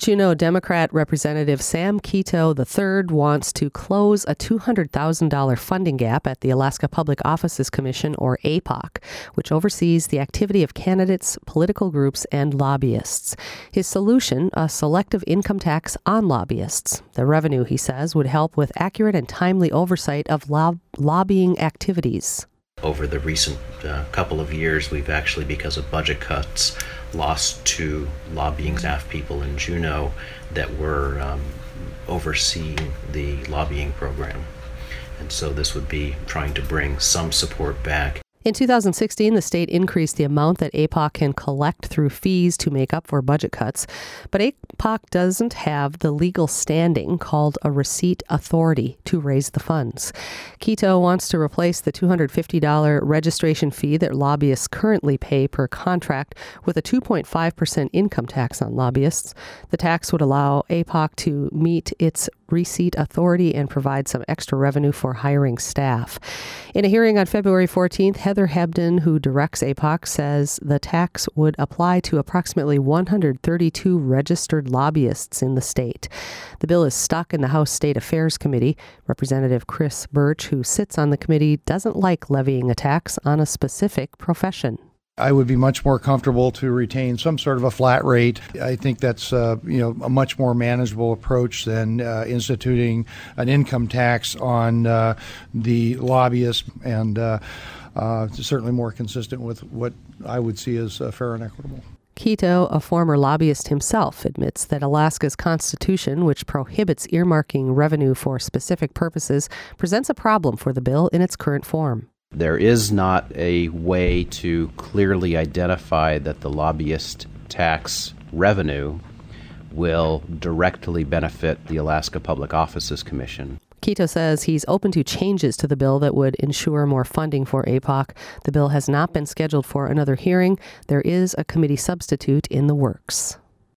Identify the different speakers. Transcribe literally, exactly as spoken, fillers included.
Speaker 1: Juneau Democrat Representative Sam Kito the third wants to close a two hundred thousand dollars funding gap at the Alaska Public Offices Commission, or A P O C, which oversees the activity of candidates, political groups, and lobbyists. His solution, a selective income tax on lobbyists. The revenue, he says, would help with accurate and timely oversight of lob- lobbying activities.
Speaker 2: Over the recent uh, couple of years, we've actually, because of budget cuts, lost two lobbying staff people in Juneau that were um, overseeing the lobbying program. And so this would be trying to bring some support back.
Speaker 1: In two thousand sixteen, the state increased the amount that A P O C can collect through fees to make up for budget cuts. But A P O C doesn't have the legal standing called a receipt authority to raise the funds. Kito wants to replace the two hundred fifty dollars registration fee that lobbyists currently pay per contract with a two point five percent income tax on lobbyists. The tax would allow A P O C to meet its receipt authority and provide some extra revenue for hiring staff. In a hearing on February fourteenth, Heather Hebden, who directs A P O C, says the tax would apply to approximately one hundred thirty-two registered lobbyists in the state. The bill is stuck in the House State Affairs Committee. Representative Chris Birch, who sits on the committee, doesn't like levying a tax on a specific profession.
Speaker 3: I would be much more comfortable to retain some sort of a flat rate. I think that's uh, you know a much more manageable approach than uh, instituting an income tax on uh, the lobbyists, and uh, uh, certainly more consistent with what I would see as uh, fair and equitable.
Speaker 1: Kito, a former lobbyist himself, admits that Alaska's constitution, which prohibits earmarking revenue for specific purposes, presents a problem for the bill in its current form.
Speaker 4: There is not a way to clearly identify that the lobbyist tax revenue will directly benefit the Alaska Public Offices Commission.
Speaker 1: Kito says he's open to changes to the bill that would ensure more funding for A P O C. The bill has not been scheduled for another hearing. There is a committee substitute in the works.